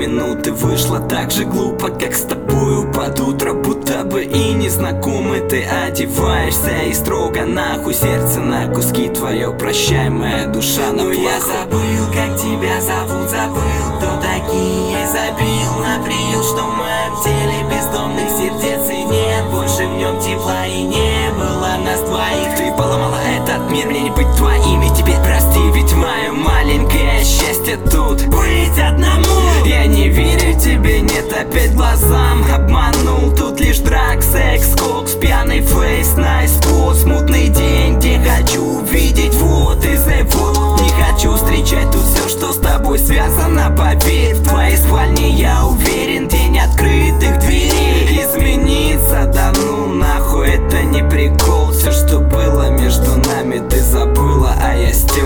минуты вышло так же глупо, как с тобою под утро. Будто бы и незнакомый ты одеваешься, и строго нахуй сердце на куски твое. Прощай, моя душа, но я забыл, как тебя зовут, забыл, кто такие. Забил на приют, что в моем теле бездомных сердец и нет больше в нем тепла, и не было нас двоих. Ты поломала этот мир, мне не быть твоими. Теперь прости, ведь мое маленькое счастье тут быть одному. Я не верю тебе, нет, опять глазам обманул. Тут лишь драк, секс, кокс, пьяный фейс, найс спот. Смутный день, где хочу увидеть вот и вот. Не хочу встречать тут все, что с тобой связано, поверь. В твоей спальне, я уверен, день открытых дверей. Измениться, да ну нахуй, это не прикол. Все, что было между нами, ты забыла, а я стер.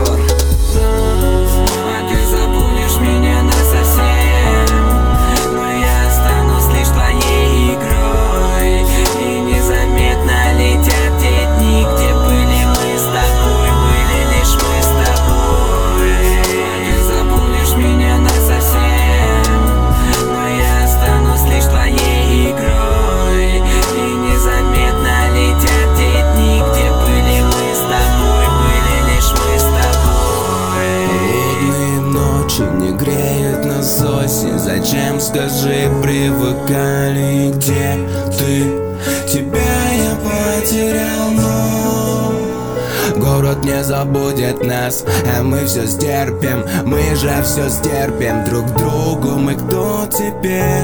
А ты забудешь меня насовсем, но я останусь лишь твоей игрой. И незаметно летят те дни, где были мы с тобой, были лишь мы с тобой. А ты забудешь меня насовсем, но я останусь лишь твоей игрой. И незаметно летят те дни, где были мы с тобой, были лишь мы с тобой. Холодные ночи не греют нас осень. Зачем, скажи, привыкали? Где ты? Тебя я потерял, но город не забудет нас, а мы все стерпим. Мы же все стерпим друг другу. Мы кто теперь?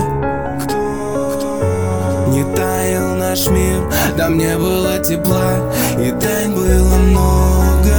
Не таял наш мир, там не было тепла, и тайн было много.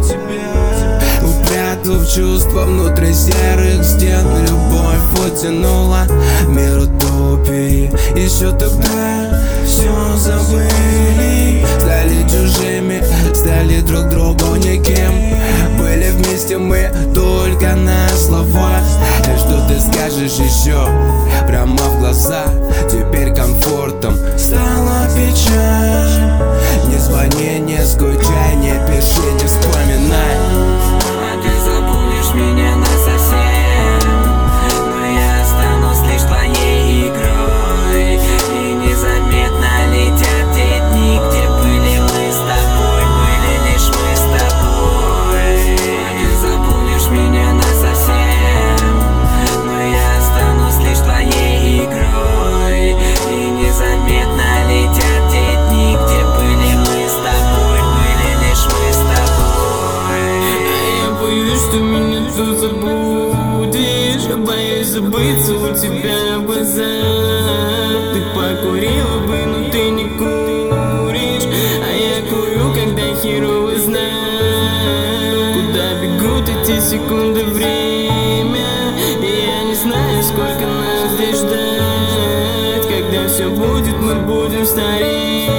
Упрятав чувства внутри серых стен, любовь утянула мир утопии. Еще тогда все забыли, стали чужими, стали друг другу никем. Были вместе мы только на словах. Что ты скажешь еще прямо в глаза? Теперь комфортом стала печаль. Не звони, не скучай, не пиши, не вспоминай. А ты забудешь меня насовсем, но я останусь лишь твоей игрой. И незаметно летят те дни, где были мы с тобой, были лишь мы с тобой. А ты забудешь меня насовсем, но я останусь лишь твоей игрой. И незаметно летят те дни, где были мы с тобой, были лишь мы с тобой. Боюсь, что меня тут забудешь. Я боюсь забыться у тебя в глазах. Ты покурила бы, но ты не куришь, а я курю, когда херово знаю, куда бегут эти секунды время. И я не знаю, сколько нас здесь ждать. Когда все будет, мы будем стареть.